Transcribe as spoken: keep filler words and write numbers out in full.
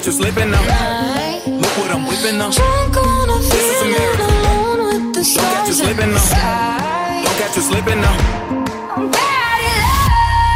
you slipping now. Look what I'm whipping now. Drunk on a This is America. feeling alone with the Don't catch you stars in slipping the now. sky. Don't catch you slipping now.